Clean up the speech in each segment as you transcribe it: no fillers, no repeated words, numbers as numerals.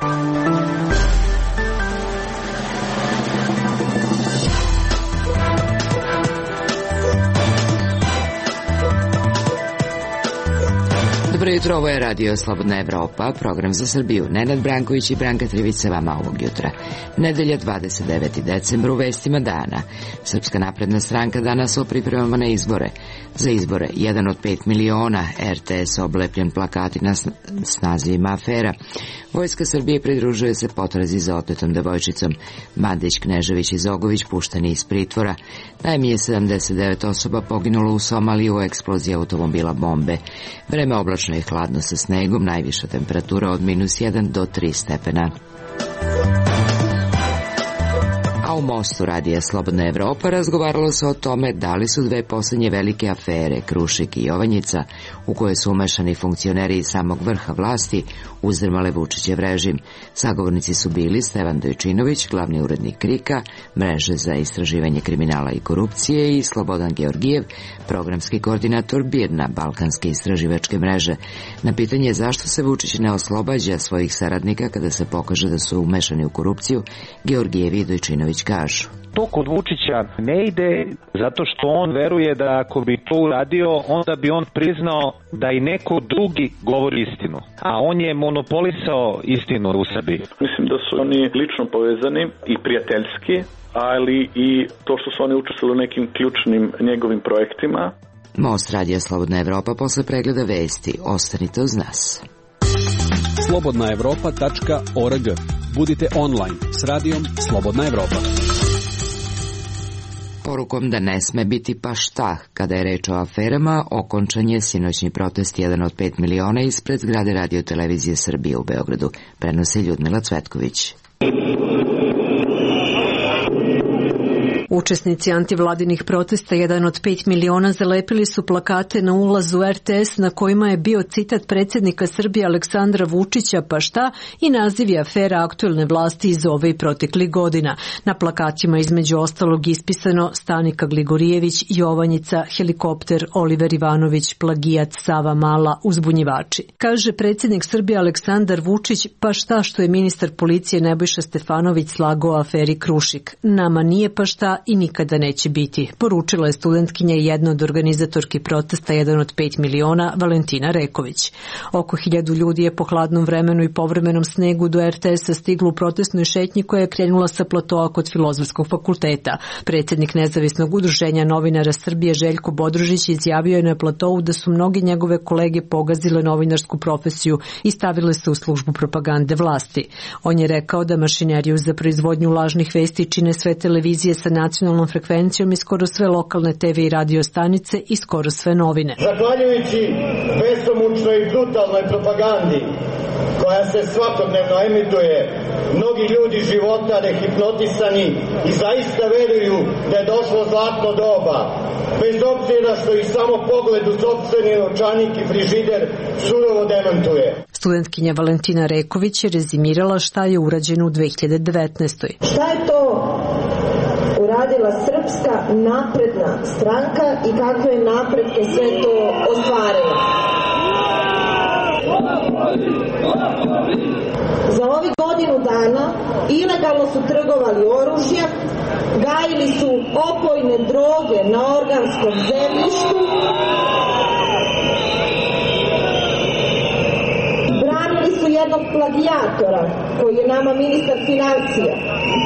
Dobro jutro, ovo je Radio Slobodna Evropa, program za Srbiju. Nenad Branković i Branka Trivić vama ovog jutra. Nedelja 29. decembra u vestima dana. Srpska napredna stranka danas o pripremama na izbore. Za izbore 1 od 5 miliona, RTS oblepljen plakati s nazivima afera. Vojska Srbije pridružuje se potrazi za otetom devojčicom. Bandić, Knežević i Zogović pušteni iz pritvora. Najmanje 79 osoba poginulo u Somaliji u eksploziji automobila bombe. Vreme oblačno i hladno sa snegom, najviša temperatura od -1 do 3 stepena. A u Mostu Radija Slobodna Evropa razgovaralo se o tome da li su dve poslednje velike afere, Krušik i Jovanjica, u koje su umešani funkcioneri iz samog vrha vlasti, uzdrmale Vučićev režim. Sagovornici su bili Stevan Dojčinović, glavni urednik KRIK-a, mreže za istraživanje kriminala i korupcije, i Slobodan Georgijev, programski koordinator BIRN-a, Balkanske istraživačke mreže. Na pitanje zašto se Vučić ne oslobađa svojih saradnika kada se pokaže da su umešani u korupciju, Georgijev i Dojčinović kažu. To kod Vučića ne ide zato što on veruje da ako bi to uradio, onda bi on priznao da i neko drugi govori istinu. A on je monopolisao istinu u Srbiji. Mislim da su oni lično povezani i prijateljski, ali i to što su oni učestvovali u nekim ključnim njegovim projektima. Most Radija Slobodna Evropa posle pregleda vesti. Ostanite uz nas. slobodnaevropa.org. Budite online s radijom Slobodna Evropa. Porukom da ne sme biti pa šta kada je reč o aferama, okončan je sinoćni protest 1 od 5 miliona ispred zgrade Radio Televizije Srbije u Beogradu, prenosi Ljudmila Cvetković. Učesnici antivladinih protesta 1 od 5 miliona zalepili su plakate na ulazu RTS na kojima je bio citat predsjednika Srbije Aleksandra Vučića pa šta i nazivi afera aktuelne vlasti iz ove i proteklih godina. Na plakatima između ostalog ispisano Stanika Gligorijević, Jovanjica, helikopter, Oliver Ivanović, plagijat, Sava Mala, uzbunjivači. Kaže predsjednik Srbije Aleksandar Vučić pa šta što je ministar policije Nebojša Stefanović slagao o aferi Krušik. Nama nije pa šta i nikada neće biti, poručila je studentkinja i jedna od organizatorki protesta 1 od 5 miliona, Valentina Reković. Oko 1000 ljudi je po hladnom vremenu i povremenom snegu do RTS-a stiglo u protestnoj šetnji koja je krenula sa platoa kod Filozofskog fakulteta. Predsjednik Nezavisnog udruženja novinara Srbije Željko Bodružić izjavio je na platovu da su mnogi njegove kolege pogazile novinarsku profesiju i stavile se u službu propagande vlasti. On je rekao da mašineriju za proizvodnju lažnih vesti čine sve televizije sa nacionalnom frekvencijom i skoro sve lokalne TV i radio stanice i skoro sve novine. Zahvaljujući besomučnoj i brutalnoj propagandi koja se svakodnevno emituje, mnogi ljudi života rehipnotisani i zaista veruju da je došlo zlatno doba, bez obzira što ih samo pogled u sopstveni novčanik i frižider surovo demantuje. Studentkinja Valentina Reković je rezimirala šta je urađeno u 2019. Šta je to uradila Srpska napredna stranka i kakve napretke sve to ostvarila? Za ovih godinu dana ilegalno su trgovali oružjem, gajili su opojne droge na organskom zemljištu, branili su jednog plagijatora koji je nama ministar financija.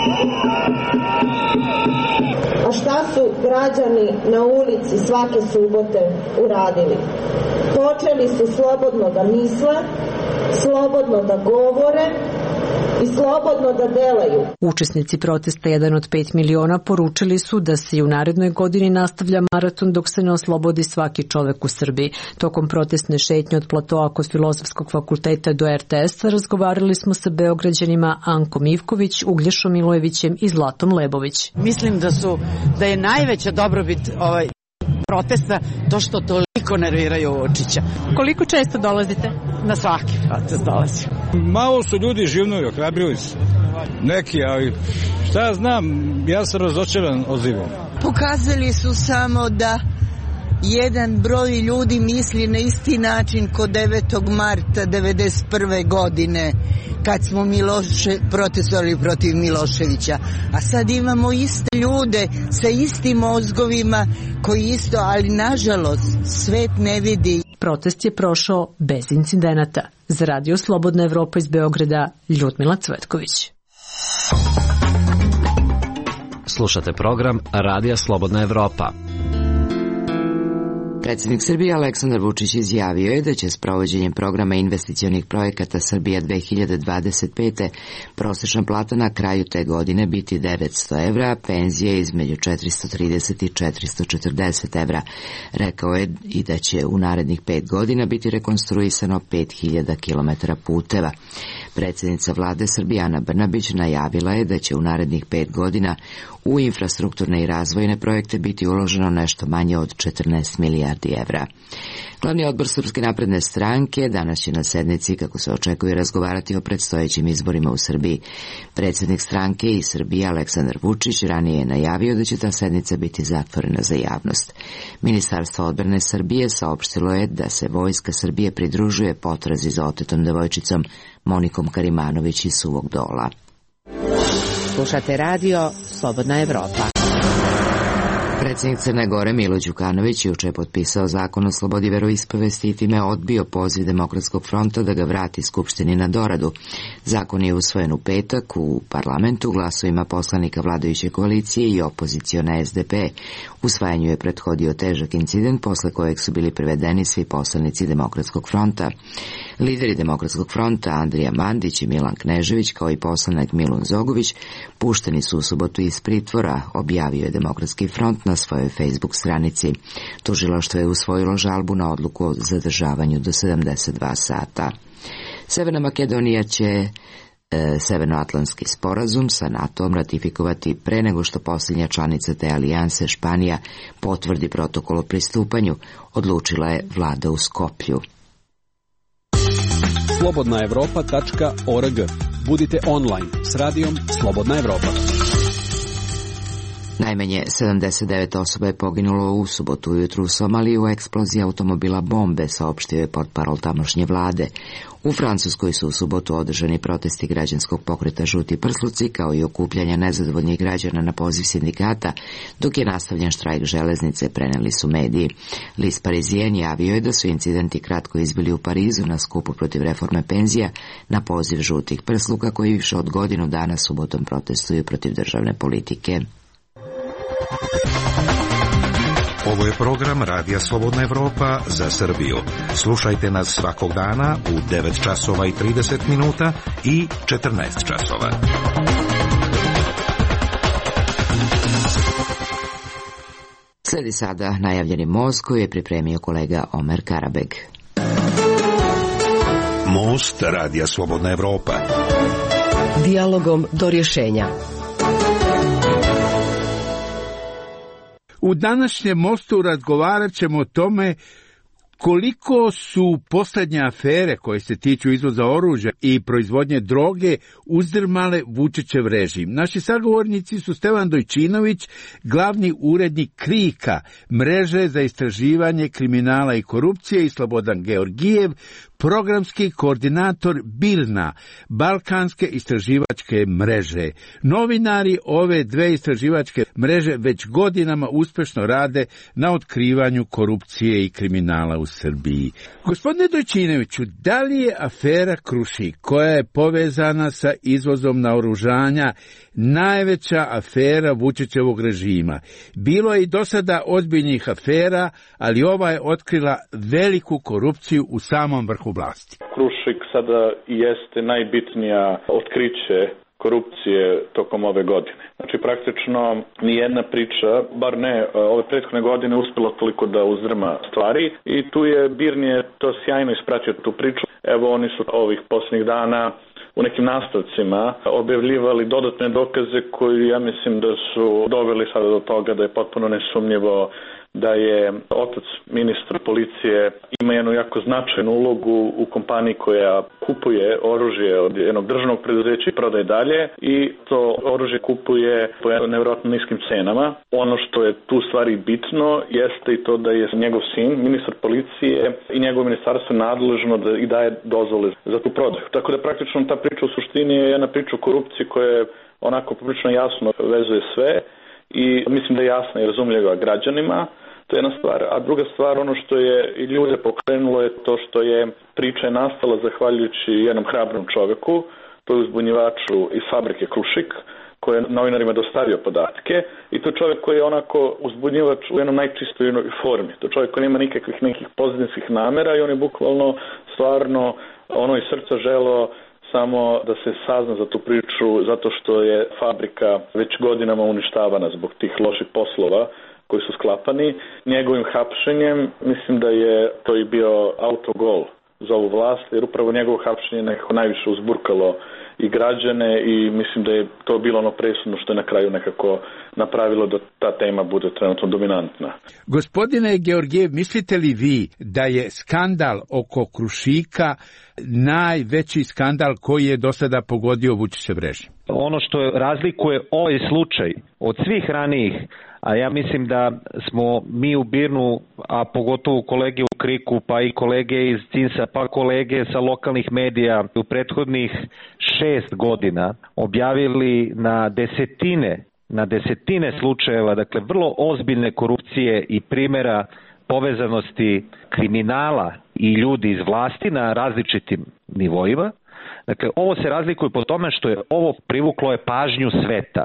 A šta su građani na ulici svake subote uradili? Počeli su slobodno da misle, slobodno da govore i slobodno da delaju. Učesnici protesta 1 od 5 miliona poručili su da se i u narednoj godini nastavlja maraton dok se ne oslobodi svaki čovek u Srbiji. Tokom protestne šetnje od platoa kod Filozofskog fakulteta do RTS-a razgovarali smo sa Beograđanima Ankom Ivković, Uglješom Milojevićem i Zlatom Lebović. Mislim da je najveća dobrobit protesta to što toliko nerviraju Vučića. Koliko često dolazite? Na svaki protest dolazim. Malo su ljudi živnuli, ohrabrili se. Neki, ali šta ja znam, ja sam razočaran odzivom. Pokazali su samo da jedan broj ljudi misli na isti način kod 9. marta 1991. godine kad smo protestovali protiv Miloševića. A sad imamo iste ljude sa istim mozgovima koji isto, ali nažalost svet ne vidi. Protest je prošao bez incidenata. Za Radio Slobodna Evropa iz Beograda, Ljudmila Cvetković. Slušate program Radija Slobodna Evropa. Predsjednik Srbije Aleksandar Vučić izjavio je da će s provođenjem programa investicionih projekata Srbija 2025. prosječna plata na kraju te godine biti 900 evra, a penzije između 430 i 440 evra. Rekao je i da će u narednih 5 godina biti rekonstruisano 5000 km puteva. Predsjednica vlade Srbije Ana Brnabić najavila je da će u narednih 5 godina u infrastrukturne i razvojne projekte biti uloženo nešto manje od 14 milijardi evra. Glavni odbor Srpske napredne stranke danas će na sednici, kako se očekuje, razgovarati o predstojećim izborima u Srbiji. Predsjednik stranke iz Srbije Aleksandar Vučić ranije je najavio da će ta sednica biti zatvorena za javnost. Ministarstvo odbrane Srbije saopštilo je da se Vojska Srbije pridružuje potrazi za otetom devojčicom Monikom Karimanović iz Suvog Dola. Slušate radio Slobodna Evropa. Predsjednik Crne Gore Milo Đukanović juče je potpisao zakon o slobodi veroispovesti i time odbio poziv Demokratskog fronta da ga vrati Skupštini na doradu. Zakon je usvojen u petak u parlamentu glasovima poslanika vladajuće koalicije i opozicione SDP. Usvajanju je prethodio težak incident posle kojeg su bili privedeni svi poslanici Demokratskog fronta. Lideri Demokratskog fronta Andrija Mandić i Milan Knežević kao i poslanik Milun Zogović pušteni su u subotu iz pritvora, objavio je Demokratski front na svojoj Facebook stranici. Tužilaštvo je usvojilo žalbu na odluku o zadržavanju do 72 sata. Severna Makedonija će Severnoatlantski sporazum sa NATO-om ratifikovati pre nego što posljednja članica te alijanse Španija potvrdi protokol o pristupanju, odlučila je vlada u Skoplju. slobodnaevropa.org. Budite online s radijom Slobodna Evropa. Najmanje 79 osoba je poginulo u subotu ujutru u Somaliji u eksploziji automobila bombe, saopštio je portparol tamošnje vlade. U Francuskoj su u subotu održani protesti građanskog pokreta Žuti prsluci, kao i okupljanja nezadovoljnih građana na poziv sindikata, dok je nastavljen štrajk železnice, preneli su mediji. List Parisien javio je da su incidenti kratko izbili u Parizu na skupu protiv reforme penzija na poziv Žutih prsluka, koji više od godinu dana subotom protestuju protiv državne politike. Ovo je program Radija Slobodna Evropa za Srbiju. Slušajte nas svakog dana u 9 časova i 30 minuta i 14 časova. Sledi sada najavljeni most koji je pripremio kolega Omer Karabeg. Most Radija Slobodna Evropa. Dijalogom do rješenja. U današnjem mostu razgovarat ćemo o tome koliko su posljednje afere koje se tiču izvoza oružja i proizvodnje droge uzdrmale Vučićev režim. Naši sagovornici su Stevan Dojčinović, glavni urednik KRIK-a, mreže za istraživanje kriminala i korupcije, i Slobodan Georgijev, programski koordinator BIRNA, Balkanske istraživačke mreže. Novinari ove dve istraživačke mreže već godinama uspješno rade na otkrivanju korupcije i kriminala u Srbiji. Gospodine Dojčinoviću, da li je afera Krušik, koja je povezana sa izvozom naoružanja, najveća afera Vučićevog režima? Bilo je i do sada ozbiljnih afera, ali ova je otkrila veliku korupciju u samom vrhu vlasti. Krušik sada jeste najbitnija otkriće korupcije tokom ove godine. Znači praktično nijedna priča, bar ne ove prethodne godine, uspjela toliko da uzdrma stvari i tu je BIRN to sjajno ispratio tu priču. Evo oni su ovih posljednjih dana u nekim nastavcima objavljivali dodatne dokaze koji ja mislim da su doveli sada do toga da je potpuno nesumnjivo da je otac ministra policije ima jednu jako značajnu ulogu u kompaniji koja kupuje oružje od jednog državnog preduzeća i prodaje dalje i to oružje kupuje po nevjerojatno niskim cenama. Ono što je tu stvari bitno jeste i to da je njegov sin, ministar policije i njegovo ministarstvo nadležno da i daje dozvole za tu prodaju. Tako da praktično ta priča u suštini je jedna priča o korupciji koja je onako prilično jasno vezuje sve i mislim da je jasna i razumljiva građanima. To je jedna stvar. A druga stvar, ono što je i ljude pokrenulo je to što je priča nastala zahvaljujući jednom hrabrom čoveku, to je uzbunjivaču iz fabrike Krušik, koji je novinarima dostavio podatke i to je čovjek koji je onako uzbunjivač u jednom najčistoj formi. To je čovjek koji nema nikakvih nekih pozitivnih namera i on je bukvalno stvarno ono iz srca želeo samo da se sazna za tu priču zato što je fabrika već godinama uništavana zbog tih loših poslova koji su sklapani. Njegovim hapšenjem mislim da je to i bio autogol za ovu vlast, jer upravo njegovo hapšenje nekako najviše uzburkalo i građane i mislim da je to bilo ono presudno što je na kraju nekako napravilo da ta tema bude trenutno dominantna. Gospodine Georgijev, mislite li vi da je skandal oko Krušika najveći skandal koji je do sada pogodio Vučićev režim? Ono što razlikuje ovaj slučaj od svih ranijih, a ja mislim da smo mi u BIRN-u, a pogotovo kolege u KRIK-u, pa i kolege iz CINS-a, pa kolege sa lokalnih medija u prethodnih 6 godina objavili na desetine slučajeva, dakle vrlo ozbiljne korupcije i primjera povezanosti kriminala i ljudi iz vlasti na različitim nivoima. Dakle, ovo se razlikuje po tome što je ovo privuklo je pažnju sveta.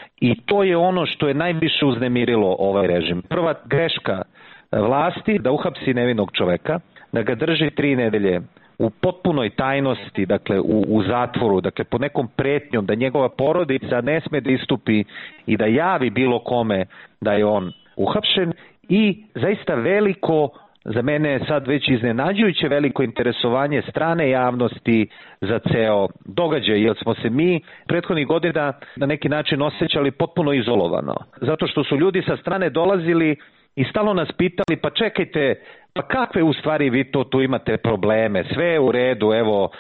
I to je ono što je najviše uznemirilo ovaj režim. Prva greška vlasti da uhapsi nevinog čoveka, da ga drži 3 nedelje u potpunoj tajnosti, dakle u zatvoru, dakle pod nekom pretnjom da njegova porodica ne sme da istupi i da javi bilo kome da je on uhapšen i zaista veliko, za mene je sad već iznenađujuće veliko interesovanje strane javnosti za ceo događaj, jer smo se mi prethodnih godina na neki način osjećali potpuno izolovano. Zato što su ljudi sa strane dolazili i stalno nas pitali, pa čekajte, pa kakve u stvari vi to tu imate probleme, sve je u redu, evo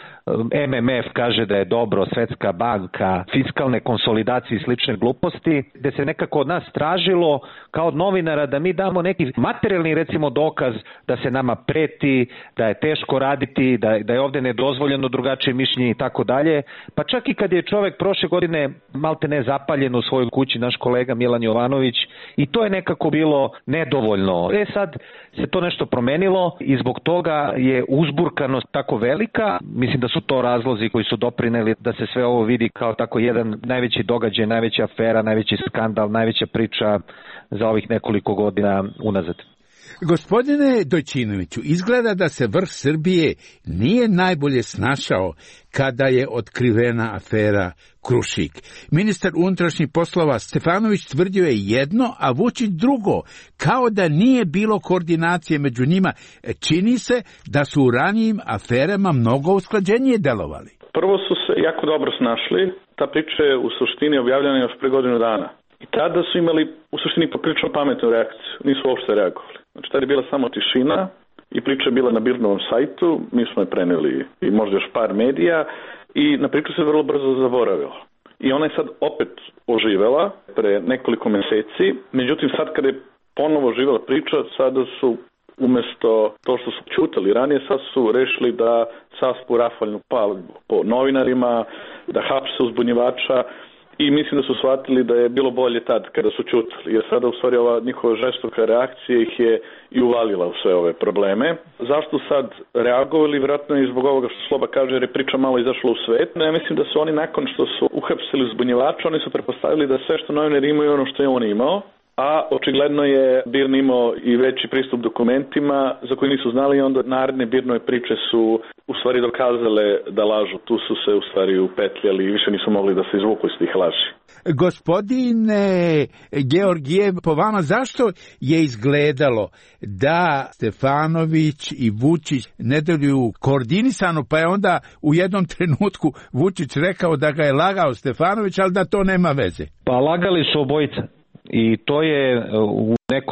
MMF kaže da je dobro, Svetska banka, fiskalne konsolidacije i slične gluposti, gde se nekako od nas tražilo kao od novinara da mi damo neki materijalni recimo dokaz da se nama preti, da je teško raditi, da je ovde nedozvoljeno drugačije mišljenje i tako dalje. Pa čak i kad je čovek prošle godine malte ne zapaljen u svojoj kući, naš kolega Milan Jovanović, i to je nekako bilo nedovoljno. Sad se to nešto promenilo i zbog toga je uzburkanost tako velika. Mislim da su to razlozi koji su doprineli da se sve ovo vidi kao tako jedan najveći događaj, najveća afera, najveći skandal, najveća priča za ovih nekoliko godina unazad. Gospodine Dojčinoviću, izgleda da se vrh Srbije nije najbolje snašao kada je otkrivena afera Krušik. Ministar unutrašnjih poslova Stefanović tvrdio je jedno, a Vučić drugo, kao da nije bilo koordinacije među njima. Čini se da su u ranijim aferama mnogo usklađenije delovali. Prvo su se jako dobro snašli, ta priča je u suštini objavljena još pre godinu dana. I tada su imali u suštini poprilično pametnu reakciju, nisu uopšte reagovali. Znači tada je bila samo tišina i priča je bila na BIRN-ovom sajtu, mi smo je preneli i možda još par medija i na priču se vrlo brzo zaboravilo. I ona je sad opet oživela pre nekoliko meseci, međutim sad kada je ponovo oživela priča, sada su umesto to što su ćutali ranije, sad su rešili da saspu rafalnu paljbu po novinarima, da hapse uzbunjivača. I mislim da su shvatili da je bilo bolje tad kada su ćutali, jer sada u stvari ova njihova žestoka reakcija ih je i uvalila u sve ove probleme. Zašto sad reagovali? Vjerojatno i zbog ovoga što Sloba kaže, jer je priča malo izašla u svet. Ja mislim da su oni nakon što su uhapsili uzbunjivača, oni su pretpostavili da sve što novinari imaju ono što je on imao, a očigledno je BIRN imao i veći pristup dokumentima za koji nisu znali i onda naredne BIRN-ove priče su u stvari dokazale da lažu. Tu su se u stvari upetljali i više nisu mogli da se izvuku iz tih laži. Gospodine Georgijev, po vama zašto je izgledalo da Stefanović i Vučić ne deluju koordinisano, pa je onda u jednom trenutku Vučić rekao da ga je lagao Stefanović, ali da to nema veze? Pa lagali su obojica. I to je u nekom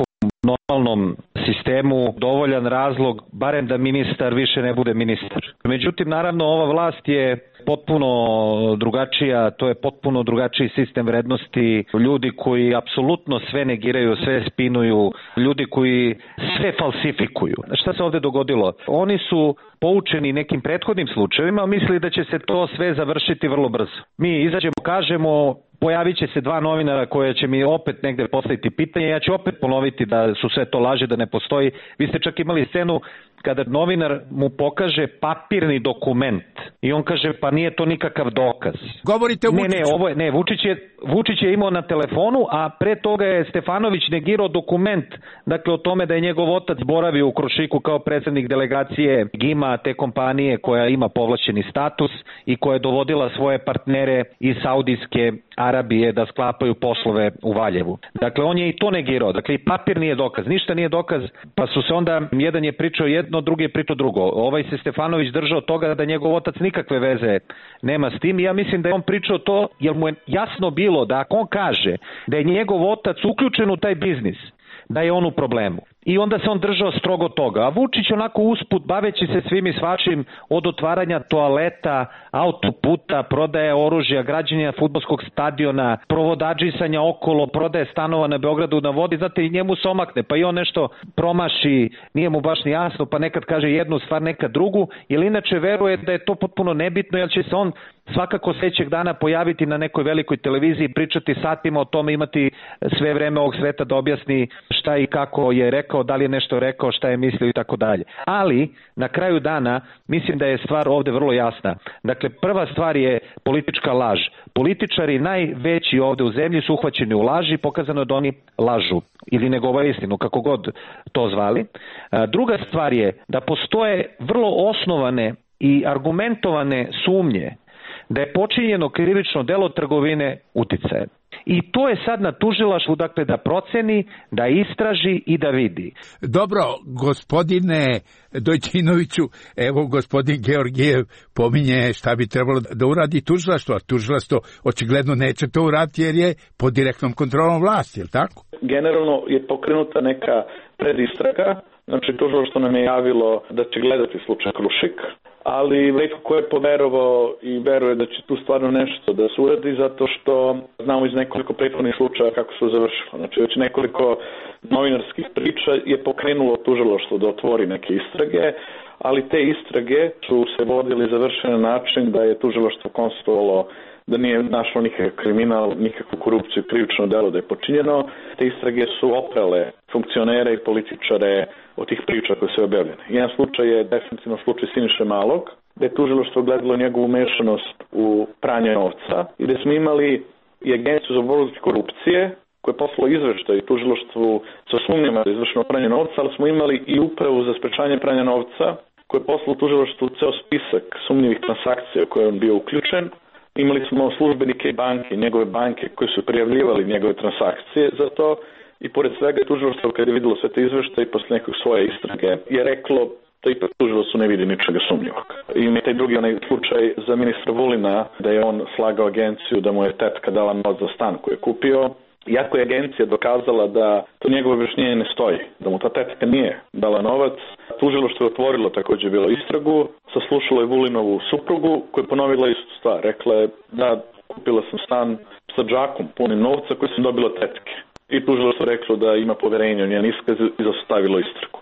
normalnom sistemu dovoljan razlog, barem da ministar više ne bude ministar. Međutim, naravno, ova vlast je potpuno drugačija, to je potpuno drugačiji sistem vrednosti, ljudi koji apsolutno sve negiraju, sve spinuju, ljudi koji sve falsifikuju. Šta se ovde dogodilo? Oni su poučeni nekim prethodnim slučajevima, mislili da će se to sve završiti vrlo brzo. Mi izađemo, kažemo, pojavit će se dva novinara koje će mi opet negde postaviti pitanje, ja ću opet ponoviti da su sve to laže, da ne postoji. Vi ste čak imali scenu kada novinar mu pokaže papirni dokument i on kaže pa nije to nikakav dokaz. Govorite o Vučiću? Vučić je imao na telefonu, a pre toga je Stefanović negirao dokument, dakle o tome da je njegov otac boravio u Krušiku kao predsednik delegacije GIMA, te kompanije koja ima povlašćeni status i koja je dovodila svoje partnere iz Saudijske Arabije da sklapaju poslove u Valjevu. Dakle, on je i to negirao. Dakle, i papir nije dokaz, ništa nije dokaz, pa su se onda, jedan je pričao jedno, drugi je pričao drugo. Ovaj se Stefanović držao toga da njegov otac nikakve veze nema s tim i ja mislim da je on pričao to jer mu je jasno bilo da ako on kaže da je njegov otac uključen u taj biznis, da je on u problemu. I onda se on držao strogo toga. A Vučić onako usput, baveći se svim i svačim, od otvaranja toaleta, autoputa, prodaje oružja, građenja fudbalskog stadiona, provodadžisanja okolo, prodaje stanova na Beogradu na vodi, znate, i njemu se omakne, pa i on nešto promaši, nije mu baš ni jasno, pa nekad kaže jednu stvar, nekad drugu, jer inače veruje da je to potpuno nebitno, jer će se on svakako sledećeg dana pojaviti na nekoj velikoj televiziji, pričati satima o tome, imati sve vreme ovog sveta da objasni šta i kako je rekao, da li je nešto rekao, šta je mislio i tako dalje. Ali, na kraju dana, mislim da je stvar ovde vrlo jasna. Dakle, prva stvar je politička laž. Političari najveći ovde u zemlji su uhvaćeni u laži, pokazano je da oni lažu ili ne govore istinu, kako god to zvali. Druga stvar je da postoje vrlo osnovane i argumentovane sumnje da je počinjeno krivično delo trgovine uticajem. I to je sad na tužilaštvu, dakle, da proceni, da istraži i da vidi. Dobro, gospodine Dojčinoviću, evo gospodin Georgijev pominje šta bi trebalo da uradi tužilaštvo, a tužilaštvo očigledno neće to uraditi jer je pod direktnom kontrolom vlasti, je li tako? Generalno je pokrenuta neka predistraga, znači tužilaštvo nam je javilo da će gledati slučaj Krušik, ali retko ko je poverovao i veruje da će tu stvarno nešto da se uradi zato što znamo iz nekoliko prethodnih slučaja kako se završilo. Znači već nekoliko novinarskih priča je pokrenulo tužilaštvo da otvori neke istrage, ali te istrage su se vodili završen na način da je tužilaštvo konstatovalo da nije našlo nikakav kriminal, nikakvu korupciju, krivično delo da je počinjeno. Te istrage su oprale funkcionere i političare od tih priča koje su objavljene. Jedan slučaj je definitivno slučaj Siniše Malog, gde je tužilaštvo gledalo njegovu umešanost u pranje novca i gde smo imali i Agenciju za borbu protiv korupcije koje je poslalo izveštaj tužilaštvu sa sumnjama da je izvršeno pranje novca, ali smo imali i upravu za sprečavanje pranja novca koje je poslalo tužilaštvu ceo spisak sumnjivih transakcija koje je on bio uključen. Imali smo službenike banke, njegove banke koji su prijavljivali njegove transakcije za to i pored svega tužilaštvo kada je videlo sve te izveštaje i posle nekog svoje istrage je reklo da ipak tužilaštvo ne vidi ničega sumnjivog. Ima taj drugi onaj slučaj za ministra Vulina da je on slagao agenciju da mu je tetka dala novac za stan koji je kupio. Iako je agencija dokazala da to njegovo objašnjenje ne stoji, da mu ta tetka nije dala novac, tužilaštvo je otvorilo takođe bilo istragu, saslušalo je Vulinovu suprugu koja je ponovila istu stvar. Rekla je da kupila sam stan sa džakom punim novca koji sam dobila tetke. I tužilaštvo reklo da ima poverenje u njen iskaz i zastavilo istragu.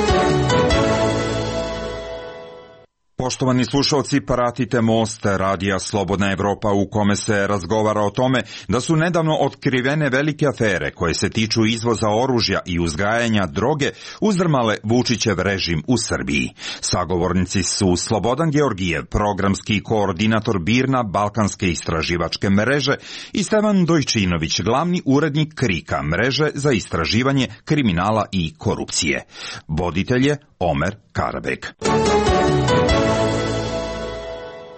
Poštovani slušalci, pratite Most radija Slobodna Evropa u kome se razgovara o tome da su nedavno otkrivene velike afere koje se tiču izvoza oružja i uzgajanja droge uzdrmale Vučićev režim u Srbiji. Sagovornici su Slobodan Georgijev, programski koordinator BIRN-a Balkanske istraživačke mreže i Stevan Dojčinović, glavni urednik KRIK-a, mreže za istraživanje kriminala i korupcije. Voditelj je Omer Karabek.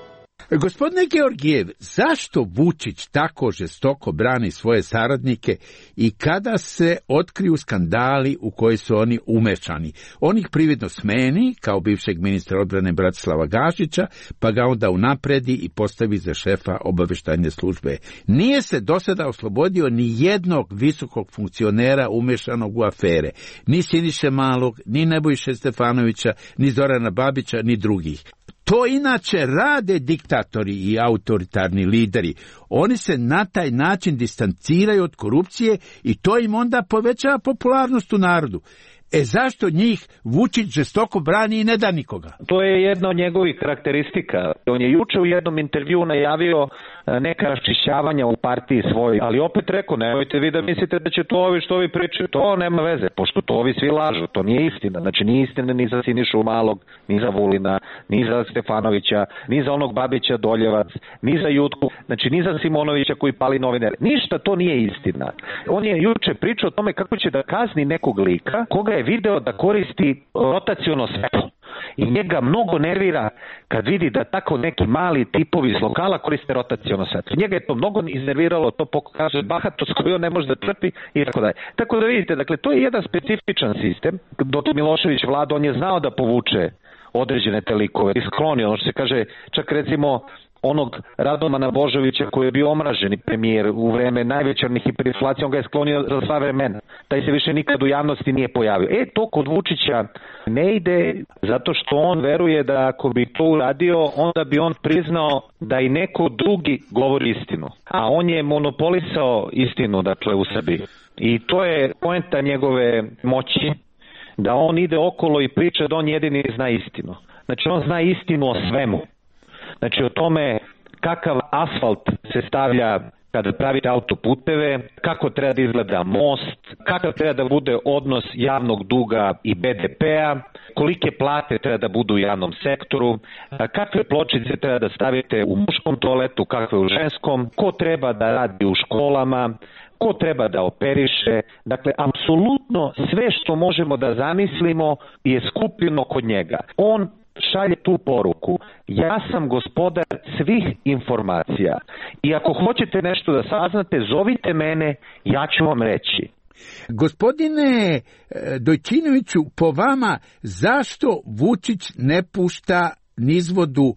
Gospodine Georgijev, zašto Vučić tako žestoko brani svoje saradnike i kada se otkriju skandali u koje su oni umešani? On ih prividno smeni, kao bivšeg ministra odbrane Bratislava Gašića, pa ga onda unapredi i postavi za šefa obaveštajne službe. Nije se do sada oslobodio ni jednog visokog funkcionera umešanog u afere. Ni Siniše Malog, ni Nebojše Stefanovića, ni Zorana Babića, ni drugih. To inače rade diktatori i autoritarni lideri. Oni se na taj način distanciraju od korupcije i to im onda povećava popularnost u narodu. Zašto njih Vučić žestoko brani i ne da nikoga? To je jedna od njegovih karakteristika. On je juče u jednom intervjuu najavio neka raščišćavanja u partiji svoj, ali opet rekao, nemojte vi da mislite da će to ovi što ovi pričaju, to nema veze, pošto to ovi svi lažu, to nije istina. Znači nije istina ni za Sinišu Malog, ni za Vulina, ni za Stefanovića, ni za onog Babića Doljevac, ni za Jutku, znači ni za Simonovića koji pali novinare. Ništa to nije istina. On je juče pričao o tome kako će da kazni nekog lika koga je video da koristi rotaciono svetlo. I njega mnogo nervira kad vidi da tako neki mali tipovi iz lokala koriste rotaciono svetlo. Njega je to mnogo iznerviralo, to pokaže bahatost koju on ne može da trpi i tako dalje. Tako da vidite, dakle, to je jedan specifičan sistem. Dok Milošević vlada, on je znao da povuče određene te likove i skloni, ono što se kaže, čak recimo onog Radomana Božovića koji je bio omraženi premijer u vreme najvećih hiperinflacije, on ga je sklonio za sva vremena. Taj se više nikad u javnosti nije pojavio. To kod Vučića ne ide zato što on veruje da ako bi to uradio, onda bi on priznao da i neko drugi govori istinu. A on je monopolisao istinu, dakle, u Srbiji. I to je poenta njegove moći, da on ide okolo i priča da on jedini zna istinu. Znači on zna istinu o svemu. Znači o tome kakav asfalt se stavlja kada pravite autoputeve, kako treba da izgleda most, kakav treba da bude odnos javnog duga i BDP-a, kolike plate treba da budu u javnom sektoru, kakve pločice treba da stavite u muškom toaletu, kakve u ženskom, ko treba da radi u školama, ko treba da operiše. Dakle, apsolutno sve što možemo da zamislimo je skupljeno kod njega. On šalje tu poruku: ja sam gospodar svih informacija i ako hoćete nešto da saznate, zovite mene, ja ću vam reći. Gospodine Dojčinoviću, po vama, zašto Vučić ne pušta nizvodu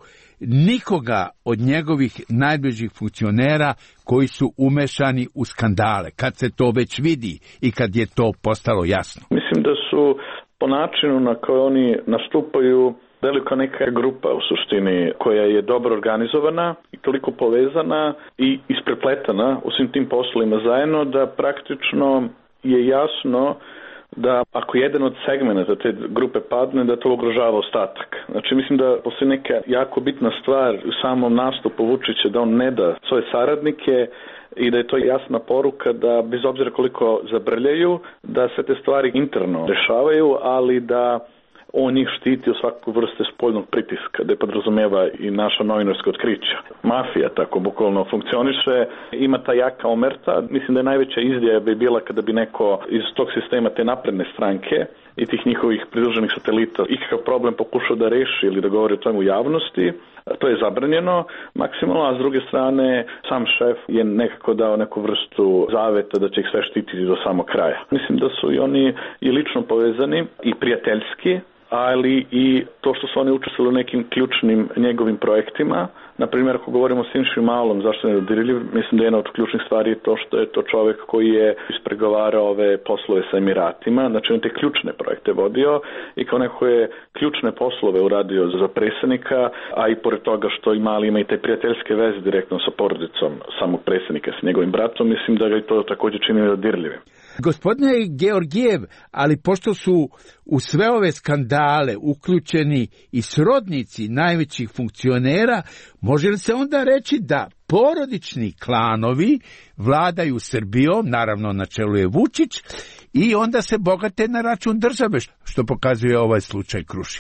nikoga od njegovih najbližih funkcionera koji su umešani u skandale, kad se to već vidi i kad je to postalo jasno? Mislim da su po načinu na koji oni nastupaju velika neka grupa u suštini koja je dobro organizovana i toliko povezana i isprepletana u svim tim poslovima zajedno da praktično je jasno da ako jedan od segmenta te grupe padne, da to ugrožava ostatak. Znači mislim da postoji neka jako bitna stvar u samom nastupu Vučića da on ne da svoje saradnike i da je to jasna poruka da bez obzira koliko zabrljaju, da se te stvari interno rešavaju, ali da on njih štiti u svaku vrste spoljnog pritiska, da je podrazumeva i naša novinarska otkrića. Mafija tako bukvalno funkcioniše, ima ta jaka omerta. Mislim da je najveća izdaja bi bila kada bi neko iz tog sistema te napredne stranke i tih njihovih pridruženih satelita ikakav problem pokušao da reši ili da govori o tome u javnosti. To je zabranjeno maksimalno, a s druge strane sam šef je nekako dao neku vrstu zaveta da će ih sve štititi do samog kraja. Mislim da su i oni i lično povezani i prijateljski, ali i to što su oni učestvovali u nekim ključnim njegovim projektima. Naprimjer, ako govorimo o Siniši Malom, zašto ne dodirljiv, mislim da je jedna od ključnih stvari to što je to čovjek koji je ispregovarao ove poslove sa Emiratima, znači on te ključne projekte vodio i kao neko je ključne poslove uradio za predsjednika, a i pored toga što i Mali ima i te prijateljske veze direktno sa porodicom samog predsjednika, s njegovim bratom, mislim da ga i to također čini dodirljivim. Gospodine Georgijev, ali pošto su u sve ove skandale uključeni i srodnici najvećih funkcionera, može li se onda reći da porodični klanovi vladaju Srbijom, naravno na čelu je Vučić, i onda se bogate na račun države, što pokazuje ovaj slučaj Krušik?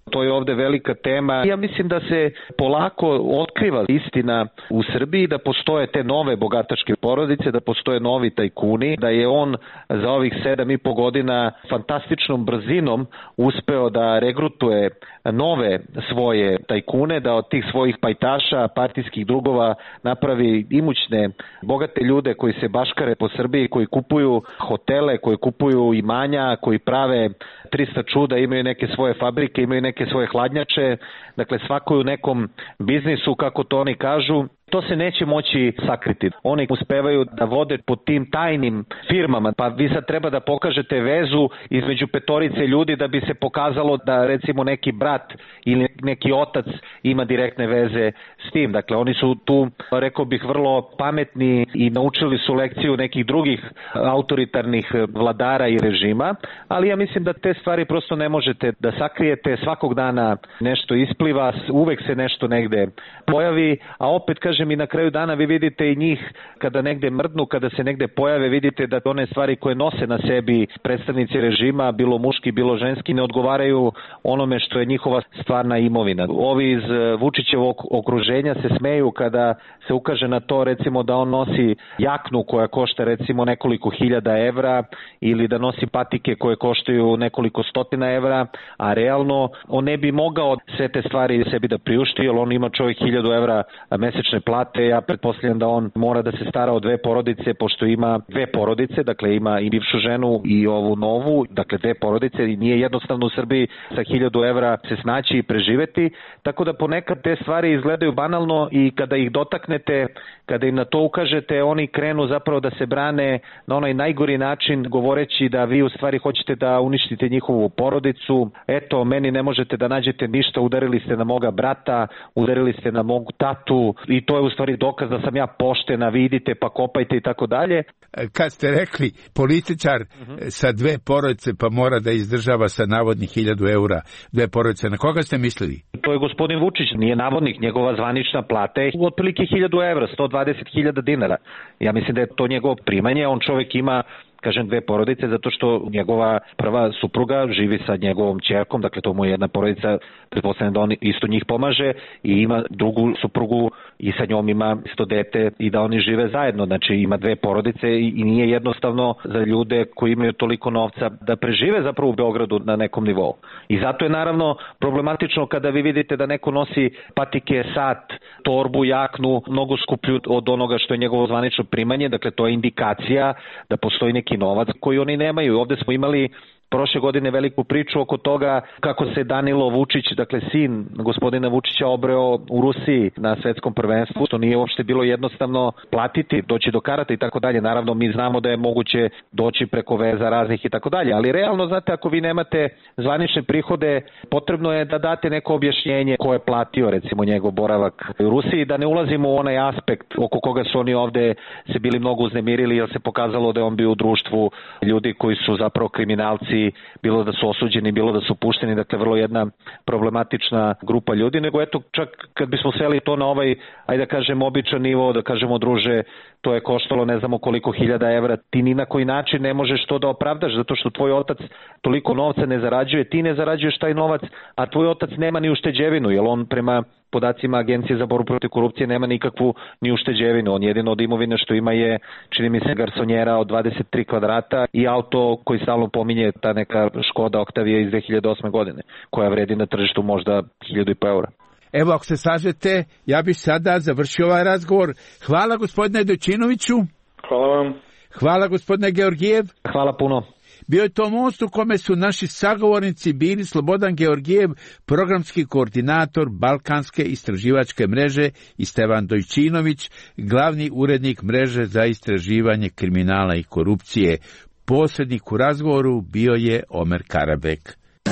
To je ovde velika tema. Ja mislim da se polako otkriva istina u Srbiji, da postoje te nove bogataške porodice, da postoje novi tajkuni, da je on za ovih 7,5 godina fantastičnom brzinom uspeo da regrutuje nove svoje tajkune, da od tih svojih pajtaša, partijskih drugova napravi imućne, bogate ljude koji se baškare po Srbiji, koji kupuju hotele, koji kupuju imanja, koji prave 300 čuda, imaju neke svoje fabrike, imaju neke svoje hladnjače, dakle svako je u nekom biznisu, kako to oni kažu. To se neće moći sakriti. Oni uspevaju da vode po tim tajnim firmama, pa vi sad treba da pokažete vezu između petorice ljudi da bi se pokazalo da recimo neki brat ili neki otac ima direktne veze s tim. Dakle, oni su tu, rekao bih, vrlo pametni i naučili su lekciju nekih drugih autoritarnih vladara i režima, ali ja mislim da te stvari prosto ne možete da sakrijete. Svakog dana nešto ispliva, uvek se nešto negde pojavi, a opet kažem, i na kraju dana vi vidite i njih kada negde mrdnu, kada se negde pojave, vidite da one stvari koje nose na sebi predstavnici režima, bilo muški, bilo ženski, ne odgovaraju onome što je njihova stvarna imovina. Ovi iz Vučićevog okruženja se smeju kada se ukaže na to, recimo, da on nosi jaknu koja košta recimo nekoliko hiljada evra ili da nosi patike koje koštaju nekoliko stotina evra, a realno on ne bi mogao sve te stvari sebi da priušti, jer on ima čovjek 1000 evra mesečne plate. Ja pretpostavljam da on mora da se stara o 2 porodice, pošto ima 2 porodice, dakle ima i bivšu ženu i ovu novu, dakle 2 porodice, i nije jednostavno u Srbiji sa 1000 evra se snaći i preživeti, tako da ponekad te stvari izgledaju banalno i kada ih dotaknete, kada im na to ukažete, oni krenu zapravo da se brane na onaj najgori način, govoreći da vi u stvari hoćete da uništite njihovu porodicu. Eto, meni ne možete da nađete ništa, udarili ste na moga brata, udarili ste na mogu tatu i to je u stvari dokaz da sam ja poštena, vidite, pa kopajte i tako dalje. Kad ste rekli političar sa 2 porodice pa mora da izdržava sa navodnih 1000 eura 2 porodice, na koga ste mislili? To je gospodin Vučić, nije navodnik, njegova zvanična plata je otprilike 1000 evra, 120.000 dinara. Ja mislim da je to njegovo primanje, on čovjek ima, kažem, 2 porodice, zato što njegova prva supruga živi sa njegovom ćerkom, dakle to mu je jedna porodica, pretpostavljam da on isto njih pomaže, i ima drugu suprugu i sa njom ima isto dete i da oni žive zajedno, znači ima 2 porodice i nije jednostavno za ljude koji imaju toliko novca da prežive zapravo u Beogradu na nekom nivou. I zato je naravno problematično kada vi vidite da neko nosi patike, sat, torbu, jaknu, mnogo skuplju od onoga što je njegovo zvanično primanje, dakle to je indikacija da postoji neki novac koji oni nemaju. Ovde smo imali prošle godine veliku priču oko toga kako se Danilo Vučić, dakle sin gospodina Vučića, obreo u Rusiji na svetskom prvenstvu, što nije uopšte bilo jednostavno platiti, doći do karata i tako dalje. Naravno, mi znamo da je moguće doći preko veza raznih i tako dalje, ali realno, znate, ako vi nemate zvanične prihode, potrebno je da date neko objašnjenje ko je platio, recimo, njegov boravak u Rusiji, da ne ulazimo u onaj aspekt oko koga su oni ovde se bili mnogo uznemirili, jer se pokazalo da je on bio u društvu ljudi koji su zapravo kriminalci, bilo da su osuđeni, bilo da su pušteni, dakle vrlo jedna problematična grupa ljudi, nego eto, čak kad bismo sveli to na ovaj, ajde da kažem, običan nivo, da kažemo, druže, to je koštalo ne znamo koliko 1000 evra, ti ni na koji način ne možeš to da opravdaš, zato što tvoj otac toliko novca ne zarađuje, ti ne zarađuješ taj novac, a tvoj otac nema ni ušteđevinu, jer on prema podacima Agencije za borbu protiv korupcije nema nikakvu ni ušteđevinu. On jedino od imovine što ima je, čini mi se, garsonjera od 23 kvadrata i auto koji stalno pominje, ta neka Škoda Octavia iz 2008. godine, koja vredi na tržištu možda 1000 eura. Evo, ako se slažete, ja bih sada završio ovaj razgovor. Hvala gospodine Dojčinoviću. Hvala vam. Hvala gospodine Georgijev. Hvala puno. Bio je to most u kome su naši sagovornici bili Slobodan Georgijev, programski koordinator Balkanske istraživačke mreže, i Stevan Dojčinović, glavni urednik mreže za istraživanje kriminala i korupcije. Posrednik u razgovoru bio je Omer Karabek.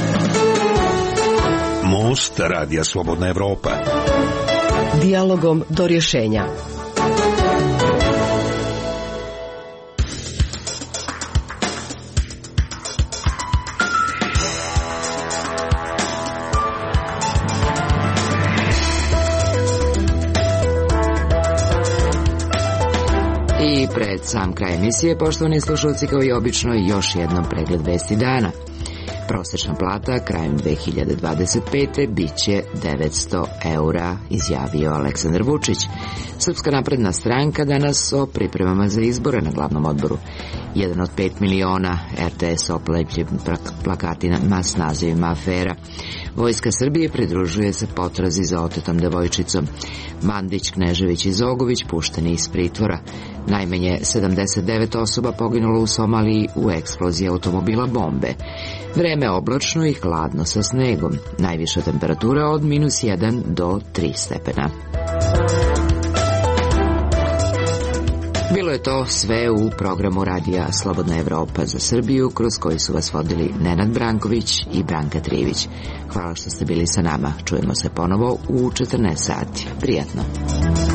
Most Radija Slobodna Evropa. Dijalogom do rješenja. I pred sam kraj emisije, poštovani slušalci, kao i obično, još jednom pregled vesti dana. Prosečna plata krajem 2025. biće 900 eura, izjavio Aleksandar Vučić. Srpska napredna stranka danas o pripremama za izbore na glavnom odboru. 1 od 5 miliona RTS oplepljen plakatima s nazivima afera. Vojska Srbije pridružuje se potrazi za otetom devojčicom. Mandić, Knežević i Zogović pušteni iz pritvora. Najmanje 79 osoba poginulo u Somaliji u eksploziji automobila bombe. Vreme oblačno i hladno sa snegom. Najviša temperatura od -1 do 3 stepena. Bilo je to sve u programu Radija Slobodna Evropa za Srbiju, kroz koji su vas vodili Nenad Branković i Branka Trivić. Hvala što ste bili sa nama. Čujemo se ponovo u 14 sati. Prijatno.